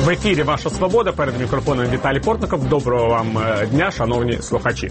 В ефірі «Ваша свобода», перед мікрофоном Віталій Портников. Доброго вам дня, шановні слухачі.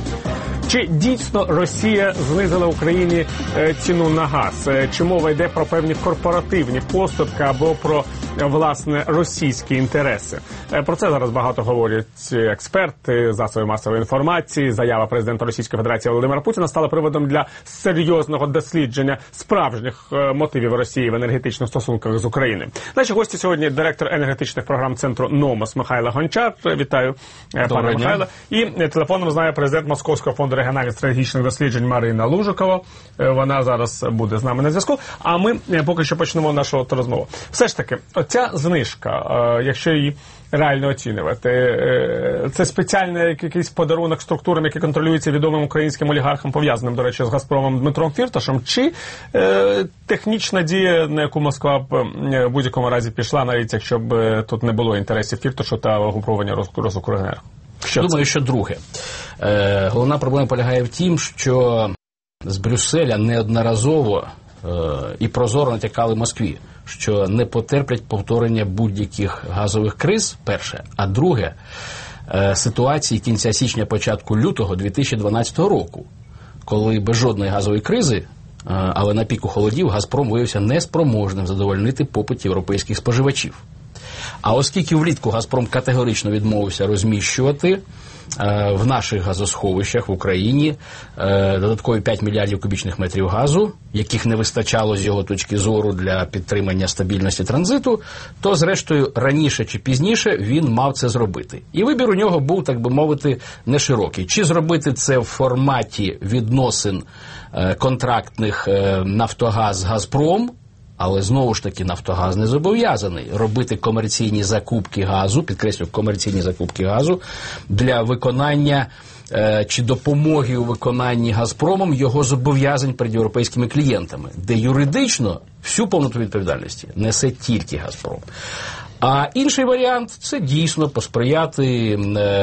Чи дійсно Росія знизила Україні ціну на газ? Чи мова йде про певні корпоративні поступки або про, власне, російські інтереси? Про це зараз багато говорять експерти, засоби масової інформації. Заява президента Російської Федерації Володимира Путіна стала приводом для серйозного дослідження справжніх мотивів Росії в енергетичних стосунках з Україною. Наші гості сьогодні директор енергетичних програм центру «Номос» Михайло Гончар. Вітаю, пане Михайло. І телефоном знає президент Московського фонду регіональних стратегічних досліджень Марина Лужикова. Вона зараз буде з нами на зв'язку. А ми поки що почнемо нашу розмову. Все ж таки, оця знижка, якщо її реально оцінювати, це спеціальний якийсь подарунок структурам, які контролюються відомим українським олігархом, пов'язаним, до речі, з «Газпромом» Дмитром Фірташем, чи технічна дія, на яку Москва б в будь-якому разі пішла, навіть якщо б тут не було інтересів Фірташу та угруповання «Росукренерго»? Думаю, що друге. Головна проблема полягає в тім, що з Брюсселя неодноразово і прозоро натякали Москві, що не потерплять повторення будь-яких газових криз, перше. А друге, ситуації кінця січня, початку лютого 2012 року, коли без жодної газової кризи, але на піку холодів, «Газпром» виявився неспроможним задовольнити попит європейських споживачів. А оскільки влітку «Газпром» категорично відмовився розміщувати в наших газосховищах в Україні додаткові 5 мільярдів кубічних метрів газу, яких не вистачало з його точки зору для підтримання стабільності транзиту, то, зрештою, раніше чи пізніше він мав це зробити. І вибір у нього був, так би мовити, не широкий. Чи зробити це в форматі відносин контрактних «Нафтогаз-Газпром», але, знову ж таки, «Нафтогаз» не зобов'язаний робити комерційні закупки газу, підкреслюю, комерційні закупки газу, для виконання чи допомоги у виконанні «Газпромом» його зобов'язань перед європейськими клієнтами, де юридично всю повноту відповідальності несе тільки «Газпром». А інший варіант – це дійсно посприяти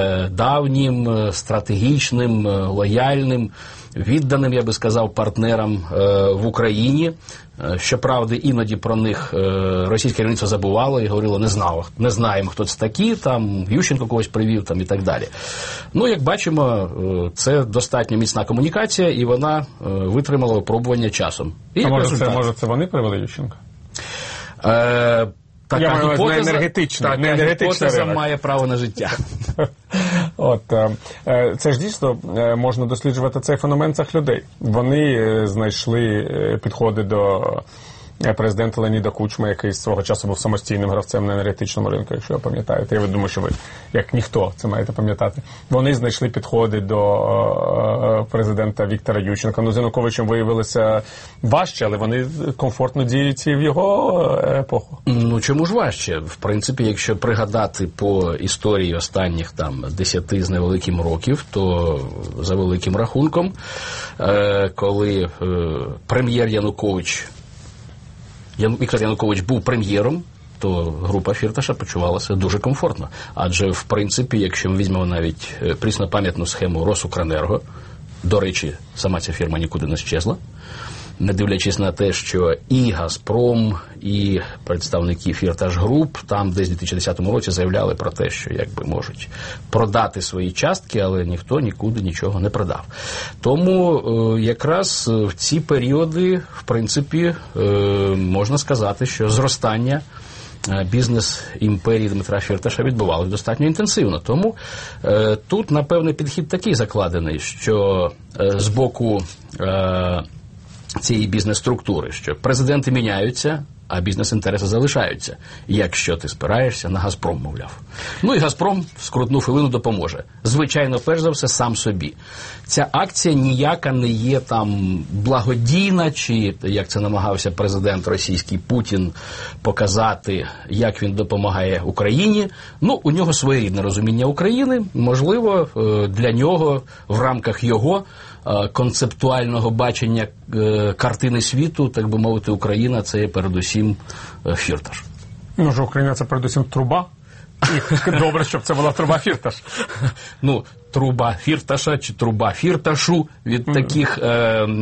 давнім, стратегічним, лояльним, відданим, я би сказав, партнерам в Україні. Щоправда, іноді про них російське керівництво забувало і говорило, не знаємо, хто це такі, там Ющенко когось привів там, і так далі. Ну, як бачимо, це достатньо міцна комунікація, і вона витримала випробування часом. І а може це вони привели Ющенка? Така гіпотеза має право на життя. От, це ж дійсно можна досліджувати цей феномен цих людей. Вони знайшли підходи до президента Леоніда Кучми, який свого часу був самостійним гравцем на енергетичному ринку, якщо ви пам'ятаєте. Я думаю, що ви, як ніхто, це маєте пам'ятати. Вони знайшли підходи до президента Віктора Ющенка. Ну, з Януковичем виявилося важче, але вони комфортно діють і в його епоху. Ну, чому ж важче? В принципі, якщо пригадати по історії останніх там 10 з невеликим років, то за великим рахунком, коли прем'єр Віктор Янукович був прем'єром, то група Фірташа почувалася дуже комфортно. Адже, в принципі, якщо ми візьмемо навіть пріснопам'ятну схему «Росукренерго», до речі, сама ця фірма нікуди не щезла, не дивлячись на те, що і «Газпром», і представники Фірташ-груп там десь у 2010 році заявляли про те, що якби можуть продати свої частки, але ніхто нікуди нічого не продав. Тому якраз в ці періоди, в принципі, можна сказати, що зростання бізнес-імперії Дмитра Фірташа відбувалося достатньо інтенсивно. Тому тут, напевне, підхід такий закладений, що з боку цієї бізнес-структури, що президенти міняються, а бізнес-інтереси залишаються, якщо ти спираєшся на «Газпром», мовляв. Ну і «Газпром» в скрутну хвилину допоможе. Звичайно, перш за все, сам собі. Ця акція ніяка не є там благодійна, чи, як це намагався президент російський Путін показати, як він допомагає Україні. Ну, у нього своєрідне розуміння України. Можливо, для нього в рамках його концептуального бачення картини світу, так би мовити, Україна – це передусім Фірташ. Може, Україна – це передусім труба? І добре, щоб це була труба Фірташ. Ну, труба Фірташа чи труба Фірташу від таких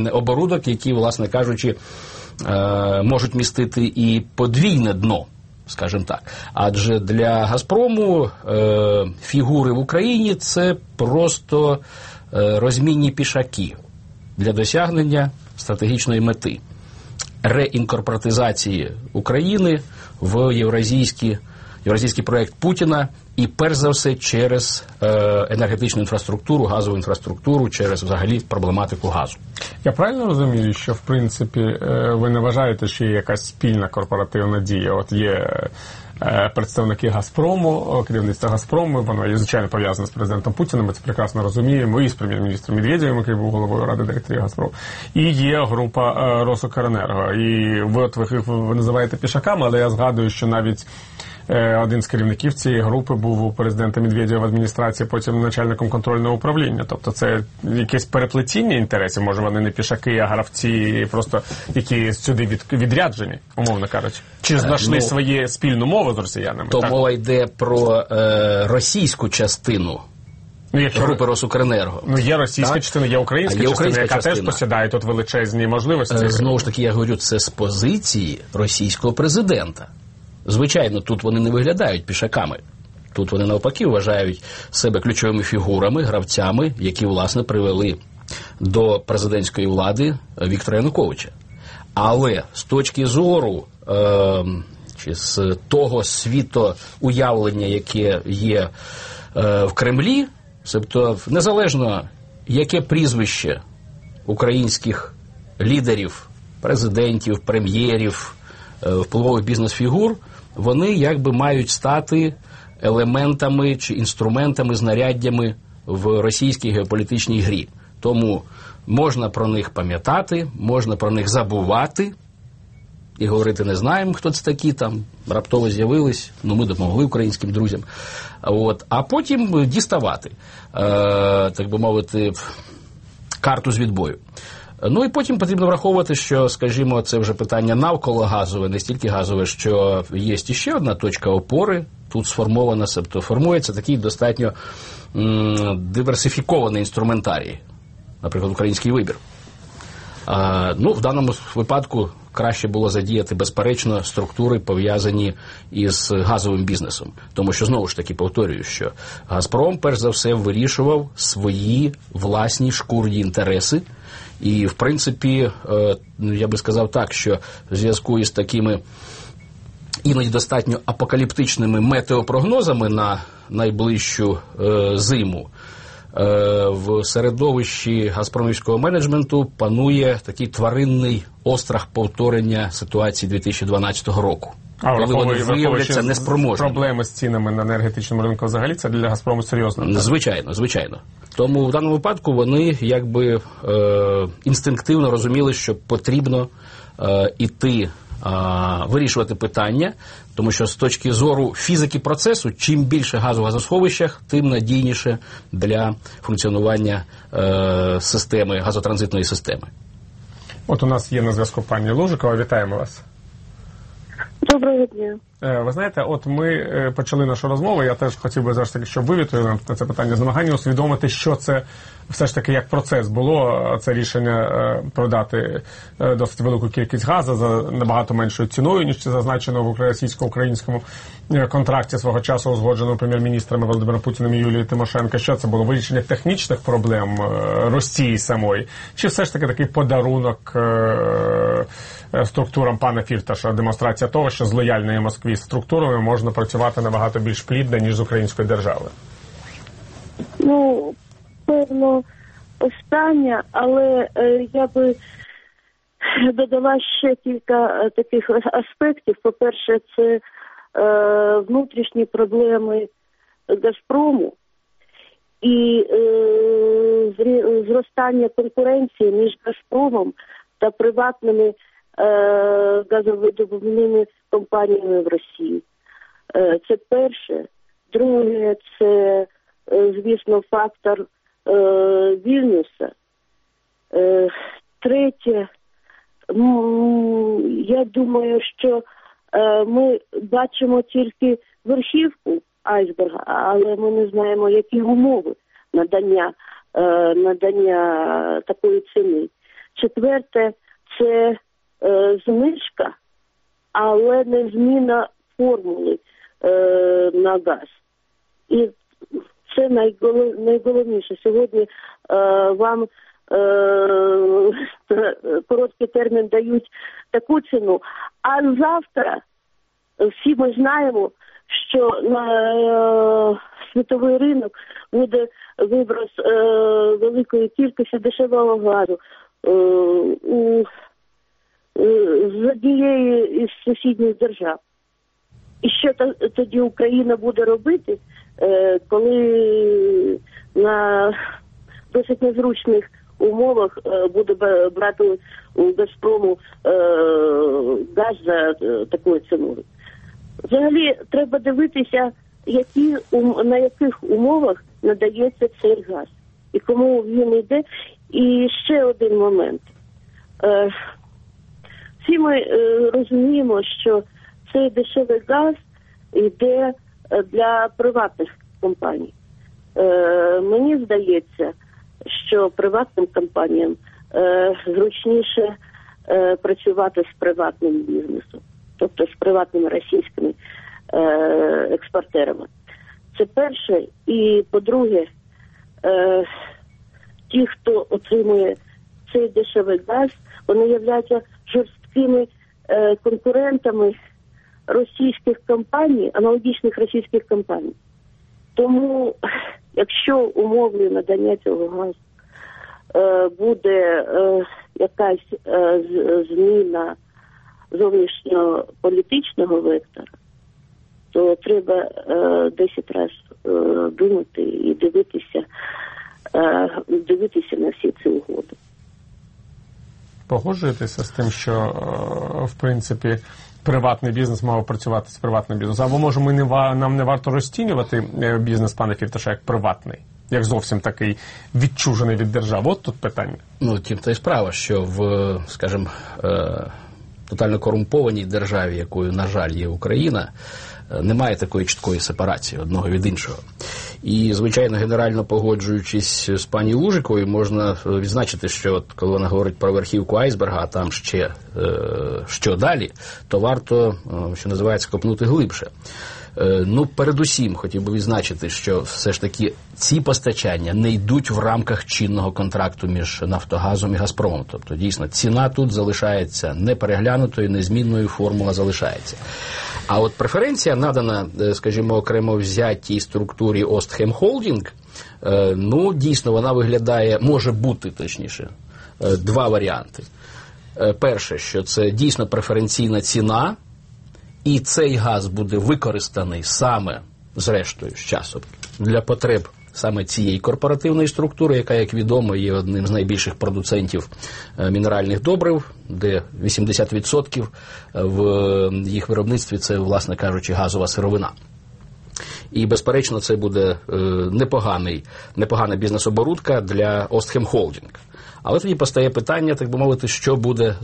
оборудок, які, власне кажучи, можуть містити і подвійне дно. скажімо так. Адже для «Газпрому» фігури в Україні – це просто розмінні пішаки для досягнення стратегічної мети – реінкорпоратизації України в євразійський проєкт Путіна і, перш за все, через енергетичну інфраструктуру, газову інфраструктуру, через, взагалі, проблематику газу. Я правильно розумію, що, в принципі, ви не вважаєте, що є якась спільна корпоративна дія? От є представники «Газпрому», керівництво «Газпрому», воно є, звичайно, пов'язане з президентом Путіним, ми це прекрасно розуміємо, і з прем'єр-міністром Медведєвим, який був головою Ради директорів «Газпрому». І є група «Росукренерго». І ви їх називаєте пішаками, але я згадую, що навіть один з керівників цієї групи був у президента Медведєва в адміністрації, потім начальником контрольного управління. Тобто це якесь переплетіння інтересів, може вони не пішаки, а гравці, просто які сюди відряджені, умовно кажучи. Чи знайшли свою спільну мову з росіянами? То мова йде про російську частину групи «Росукренерго». Ну, є російська частина, є українська частина, яка теж посідає тут величезні можливості. Знову ж таки, я говорю, це з позиції російського президента. Звичайно, тут вони не виглядають пішаками. Тут вони, навпаки, вважають себе ключовими фігурами, гравцями, які, власне, привели до президентської влади Віктора Януковича. Але з точки зору чи з того світоуявлення, яке є в Кремлі, тобто незалежно, яке прізвище українських лідерів, президентів, прем'єрів, впливових бізнес-фігур, вони якби мають стати елементами чи інструментами, знаряддями в російській геополітичній грі. Тому можна про них пам'ятати, можна про них забувати і говорити, не знаємо, хто це такі, там раптово з'явились, ми допомогли українським друзям. А потім діставати, так би мовити, карту з відбою. Ну і потім потрібно враховувати, що, скажімо, це вже питання навколо газове, не стільки газове, що є ще одна точка опори, тут сформована, тобто формується такий достатньо диверсифікований інструментарій, наприклад, український вибір. В даному випадку краще було задіяти, безперечно, структури, пов'язані із газовим бізнесом. Тому що, знову ж таки, повторюю, що «Газпром», перш за все, вирішував свої власні шкурні інтереси. І, в принципі, я би сказав так, що в зв'язку із такими іноді достатньо апокаліптичними метеопрогнозами на найближчу зиму, в середовищі газпромівського менеджменту панує такий тваринний острах повторення ситуації 2012 року. Коли вони виявляться неспроможними. Проблеми з цінами на енергетичному ринку взагалі це для «Газпрому» серйозно? Так? Звичайно. Тому в даному випадку вони якби інстинктивно розуміли, що потрібно іти вирішувати питання, тому що з точки зору фізики процесу, чим більше газу в газосховищах, тим надійніше для функціонування системи, газотранзитної системи. От у нас є на зв'язку пані Лужикова. Вітаємо вас. Доброго дня. Ви знаєте, от ми почали нашу розмову, я теж хотів би зараз таки, щоб ви відповіли на це питання, з намагання усвідомити, що це все ж таки як процес було, це рішення продати досить велику кількість газу за набагато меншою ціною, ніж це зазначено в російсько-українському контракті свого часу, узгодженому прем'єр-міністрами Володимиром Путіним і Юлією Тимошенко. Що це було? Вирішення технічних проблем Росії самої? Чи все ж таки такий подарунок структурам пана Фірташа, демонстрація того, що з лояльної Москві структурами можна працювати набагато більш плідно, ніж з української держави? Певно, останнє, але я би додала ще кілька таких аспектів. По-перше, це внутрішні проблеми «Газпрому» і зростання конкуренції між «Газпромом» та приватними газовидобувними компаніями в Росії. Це перше. Друге, це, звісно, фактор Вільнюса. Третє, я думаю, що ми бачимо тільки верхівку айсберга, але ми не знаємо, які умови надання такої ціни. Четверте, це знижка, але не зміна формули на газ. І це найголовніше. Сьогодні вам короткий термін дають таку ціну, а завтра всі ми знаємо, що на світовий ринок буде виброс великої кількості дешевого газу з однієї із сусідніх держав. І що тоді Україна буде робити, коли на досить незручних умовах буде брати у «Газпрому» газ за такою ціною? Взагалі, треба дивитися, на яких умовах надається цей газ і кому він йде. І ще один момент. Всі ми розуміємо, що цей дешевий газ йде для приватних компаній. Мені здається, що приватним компаніям зручніше працювати з приватним бізнесом, тобто з приватними російськими експортерами. Це перше. І по-друге, ті, хто отримує цей дешевий газ, вони являються жорсткими конкурентами російських компаній, аналогічних російських компаній. Тому, якщо умовою надання цього газу буде якась зміна зовнішньополітичного вектора, то треба 10 разів думати і дивитися на всі ці угоди. Погоджуєтеся з тим, що, в принципі, приватний бізнес мав працювати з приватним бізнесом? Або, може, нам не варто розцінювати бізнес пана Фірташа як приватний? Як зовсім такий відчужений від держави? От тут питання. Ну, тим та й справа, що в, скажімо, тотально корумпованій державі, якою, на жаль, є Україна, немає такої чіткої сепарації одного від іншого. І, звичайно, генерально погоджуючись з пані Лужиковою, можна відзначити, що от, коли вона говорить про верхівку айсберга, а там ще що далі, то варто, що називається, копнути глибше. Ну, передусім, хотів би відзначити, що все ж таки ці постачання не йдуть в рамках чинного контракту між Нафтогазом і Газпромом. Тобто, дійсно, ціна тут залишається непереглянутою, незмінною, формула залишається. А от преференція, надана, скажімо, окремо взятій структурі Остхем Холдінг, ну, дійсно, вона виглядає, може бути, точніше, два варіанти. Перше, що це дійсно преференційна ціна, і цей газ буде використаний саме, зрештою, з часом, для потреб саме цієї корпоративної структури, яка, як відомо, є одним з найбільших продуцентів мінеральних добрив, де 80% в їх виробництві це, власне кажучи, газова сировина. І, безперечно, це буде непогана бізнес-оборудка для Остхем Холдінг. Але тоді постає питання, так би мовити, що буде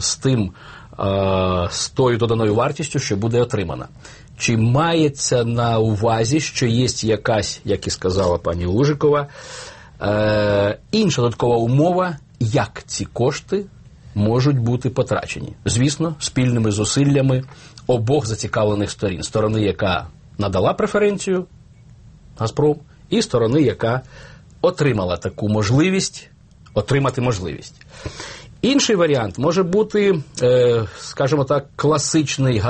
з тою доданою вартістю, що буде отримана. Чи мається на увазі, що є якась, як і сказала пані Лужикова, інша додаткова умова, як ці кошти можуть бути потрачені? Звісно, спільними зусиллями обох зацікавлених сторін. Сторони, яка надала преференцію, Газпром, і сторони, яка отримала таку можливість, отримати можливість. Інший варіант може бути, скажімо так, класичний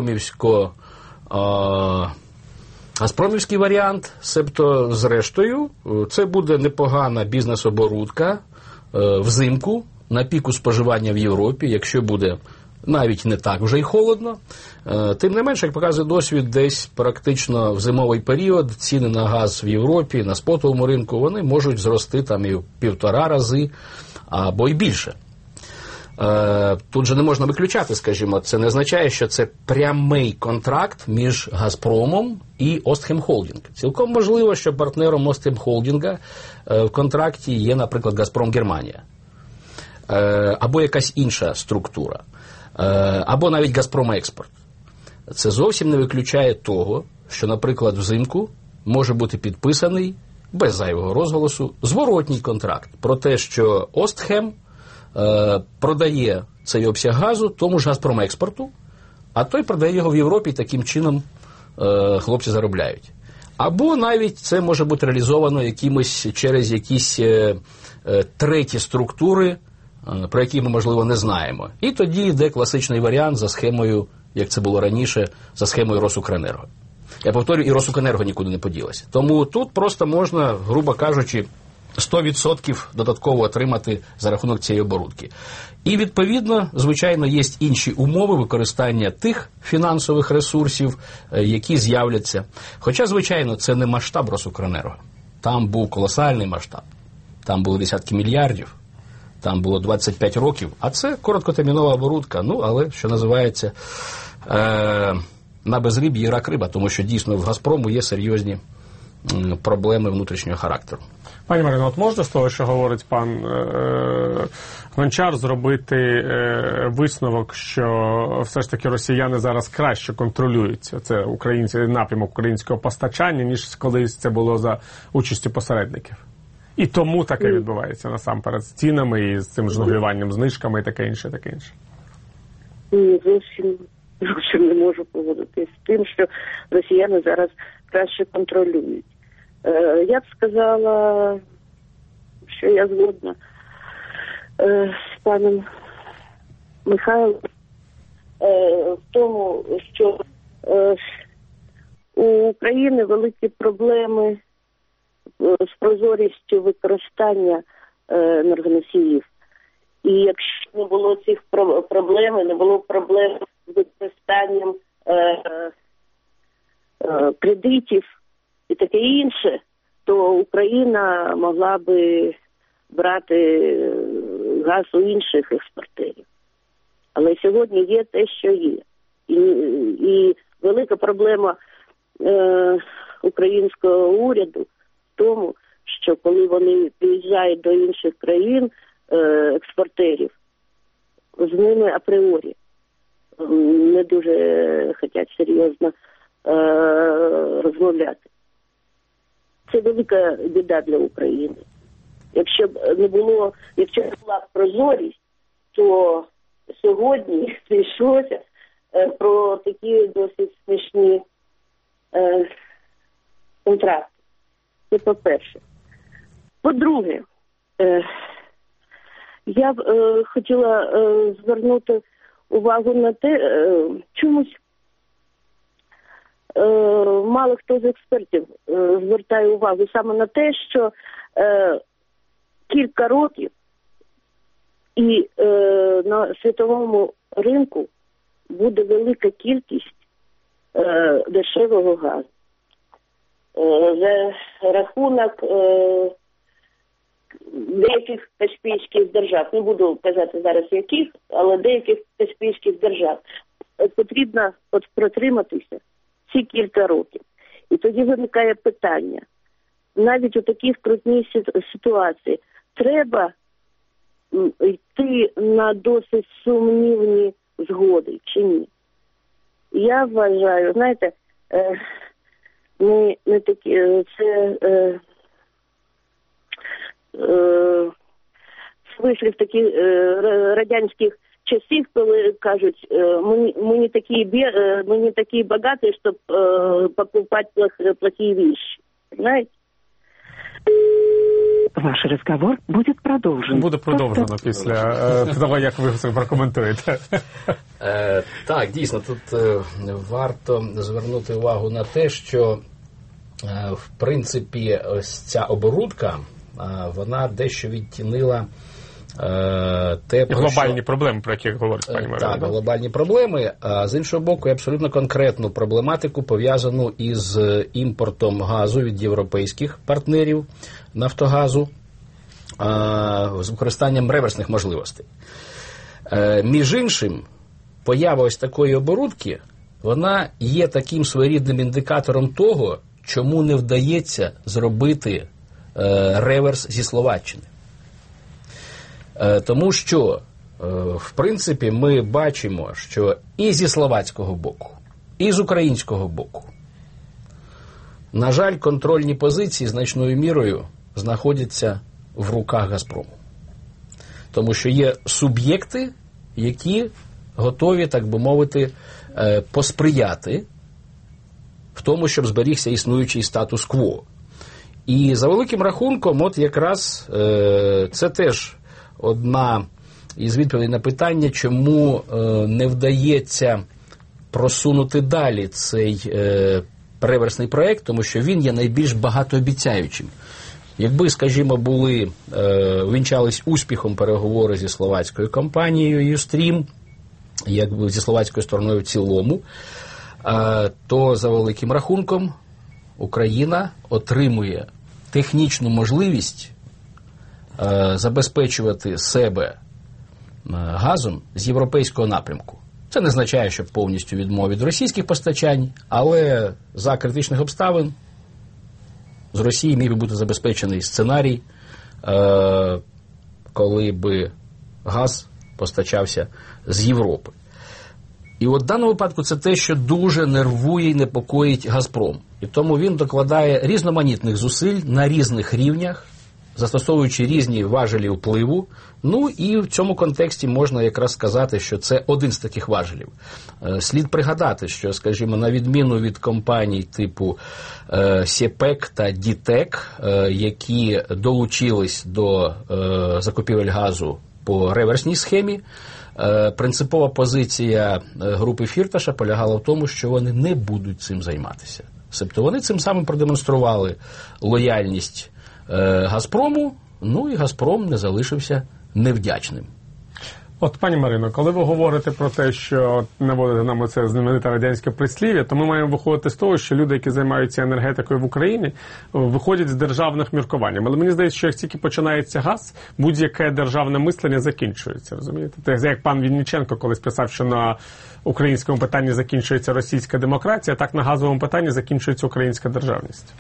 газпромівський варіант, себто, зрештою, це буде непогана бізнес-оборудка взимку, на піку споживання в Європі, якщо буде навіть не так вже й холодно. Тим не менше, як показує досвід, десь практично в зимовий період ціни на газ в Європі, на спотовому ринку, вони можуть зрости там і в 1,5 рази або й більше. Тут же не можна виключати, скажімо, це не означає, що це прямий контракт між Газпромом і Остхем Холдінг. Цілком можливо, що партнером Остхем Холдінга в контракті є, наприклад, Газпром Германія. Або якась інша структура. Або навіть Газпром Експорт. Це зовсім не виключає того, що, наприклад, взимку може бути підписаний, без зайвого розголосу, зворотній контракт про те, що Остхем продає цей обсяг газу тому ж Газпромекспорту, а той продає його в Європі, і таким чином хлопці заробляють. Або навіть це може бути реалізовано через якісь треті структури, про які ми, можливо, не знаємо. І тоді йде класичний варіант за схемою, як це було раніше, за схемою Росукренерго. Я повторюю, і Росукренерго нікуди не поділася. Тому тут просто можна, грубо кажучи, 100% додатково отримати за рахунок цієї оборудки. І, відповідно, звичайно, є інші умови використання тих фінансових ресурсів, які з'являться. Хоча, звичайно, це не масштаб Росукренерго. Там був колосальний масштаб. Там були десятки мільярдів. Там було 25 років. А це короткотермінова оборудка. Ну, але, що називається, на безриб'ї рак риба. Тому що, дійсно, в «Газпрому» є серйозні проблеми внутрішнього характеру. Пані Марино, от можна з того, що говорить пан Гончар, зробити висновок, що все ж таки росіяни зараз краще контролюють це напрямок українського постачання, ніж колись це було за участю посередників? І тому таке відбувається насамперед з цінами і з цим жонглюванням, знижками і таке інше, таке інше. Ні, зовсім не можу погодитися з тим, що росіяни зараз краще контролюють. Я б сказала, що я згодна з паном Михайлом в тому, що у України великі проблеми з прозорістю використання енергоносіїв. І якщо не було цих проблем, не було проблем з використанням кредитів і таке інше, то Україна могла би брати газ у інших експортерів. Але сьогодні є те, що є. І велика проблема українського уряду в тому, що коли вони приїжджають до інших країн, експортерів, з ними апріорі не дуже хочуть серйозно розмовляти. Це велика біда для України. Якщо була прозорість, то сьогодні йшлося про такі досить смішні контракти. Це по-перше. По-друге, я б хотіла звернути увагу на те, чомусь мало хто з експертів звертає увагу саме на те, що кілька років і на світовому ринку буде велика кількість дешевого газу. За рахунок деяких каспійських держав, не буду казати зараз яких, але деяких каспійських держав, потрібно протриматися ці кілька років. І тоді виникає питання, навіть у такій скрутній ситуації, треба йти на досить сумнівні згоди чи ні? Я вважаю, знаєте, не такі, це смислів таких радянських часів, коли кажуть, ми не такі багаті, щоб покупати плохі вещи. Знаєте? Ваш разговор будет продолжен. Буде продовжено після того, як ви це прокоментуєте. Так, дійсно, тут варто звернути увагу на те, що в принципі ось ця оборудка, вона дещо відтінила те, про глобальні проблеми, про які говорить пані Марина. Так, глобальні проблеми. А з іншого боку, абсолютно конкретну проблематику, пов'язану із імпортом газу від європейських партнерів Нафтогазу з використанням реверсних можливостей. Між іншим, поява ось такої оборудки, вона є таким своєрідним індикатором того, чому не вдається зробити реверс зі Словаччини. Тому що, в принципі, ми бачимо, що і зі словацького боку, і з українського боку, на жаль, контрольні позиції значною мірою знаходяться в руках «Газпрому». Тому що є суб'єкти, які готові, так би мовити, посприяти в тому, щоб зберігся існуючий статус-кво. І за великим рахунком, от якраз це теж одна із відповідей на питання, чому не вдається просунути далі цей переверсний проєкт, тому що він є найбільш багатообіцяючим. Якби, скажімо, вінчались успіхом переговори зі словацькою компанією Юстрім, якби зі словацькою стороною в цілому, то за великим рахунком Україна отримує технічну можливість забезпечувати себе газом з європейського напрямку. Це не означає, що повністю відмова від російських постачань, але за критичних обставин з Росії міг би бути забезпечений сценарій, коли би газ постачався з Європи. І от в даному випадку це те, що дуже нервує і непокоїть «Газпром». І тому він докладає різноманітних зусиль на різних рівнях, застосовуючи різні важелі впливу. Ну і в цьому контексті можна якраз сказати, що це один з таких важелів. Слід пригадати, що, скажімо, на відміну від компаній типу СЕПЕК та ДІТЕК, які долучились до закупівель газу по реверсній схемі, принципова позиція групи Фірташа полягала в тому, що вони не будуть цим займатися. Тобто вони цим самим продемонстрували лояльність «Газпрому», ну і «Газпром» не залишився невдячним. От, пані Марино, коли ви говорите про те, що наводите нам оце знамените радянське прислів'я, то ми маємо виходити з того, що люди, які займаються енергетикою в Україні, виходять з державних міркувань. Але мені здається, що як тільки починається газ, будь-яке державне мислення закінчується, розумієте? Це як пан Вінниченко колись писав, що на українському питанні закінчується російська демократія, так на газовому питанні закінчується українська державність.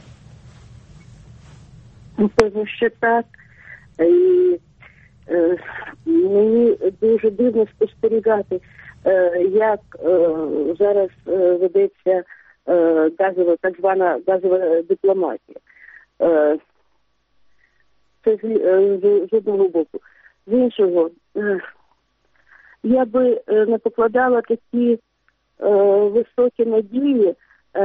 Певно, що так. І мені дуже дивно спостерігати, як зараз ведеться газова, так звана газова дипломатія. Це з одного боку. З іншого, я би не покладала такі високі надії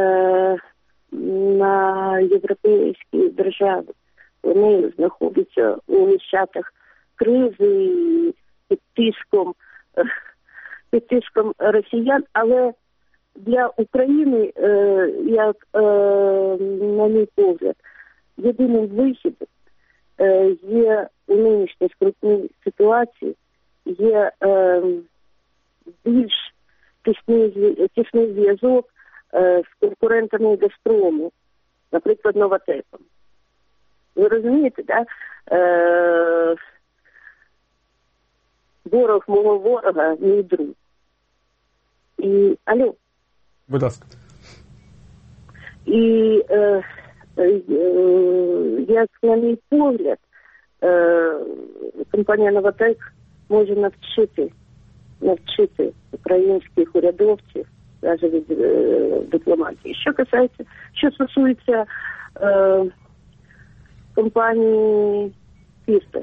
на європейські держави. Вони знаходяться у лищатах кризи під тиском росіян, але для України, як на мій погляд, єдиним вихідом є у нинішній скрутній ситуації, є більш тісний зв'язок з конкурентами «Газпрому», наприклад, «Новатеком». Ви розумієте, так? Ворог мого ворога, мій друг. І, алло. Будь ласка. І, як на мій погляд, компанія «Новатек» може навчити українських урядовців навіть від дипломатії. Що стосується компанії «Фірташ».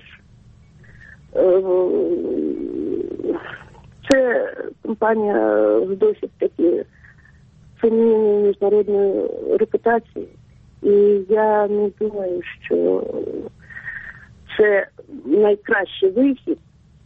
Це компанія з досить таки сумнівною міжнародною репутацією. І я не думаю, що це найкращий вихід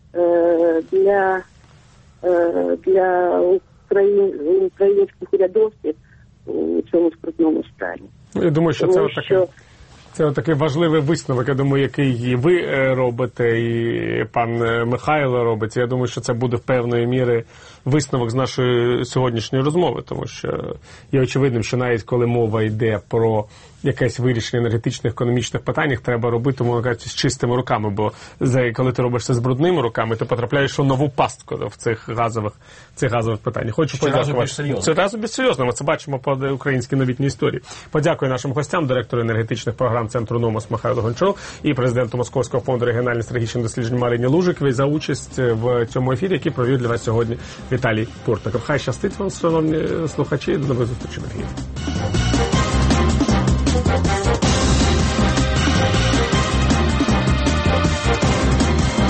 для українських урядовців у цьому скрутному стані. Я думаю, що це такий важливий висновок, я думаю, який ви робите, і пан Михайло робить. Я думаю, що це буде в певної міри висновок з нашої сьогоднішньої розмови, тому що є очевидним, що навіть коли мова йде про якесь вирішення енергетичних, економічних питань, треба робити, мовно кажучи, з чистими руками, бо коли ти робиш це з брудними руками, ти потрапляєш у нову пастку в цих газових питаннях. Хочу подякувати. Це разом більш серйозно, ми це бачимо по українській новітній історії. Подякую нашим гостям, директору енергетичних програм Центру «Номос» Михайлу Гончару і президенту Московського фонду регіональних стратегічних досліджень Марині Лужиковій за участь в цьому ефірі, який провів для вас сьогодні Віталій Портников. Хай щастить вам, шановні слухачі, до нових зустрічей в ефірі.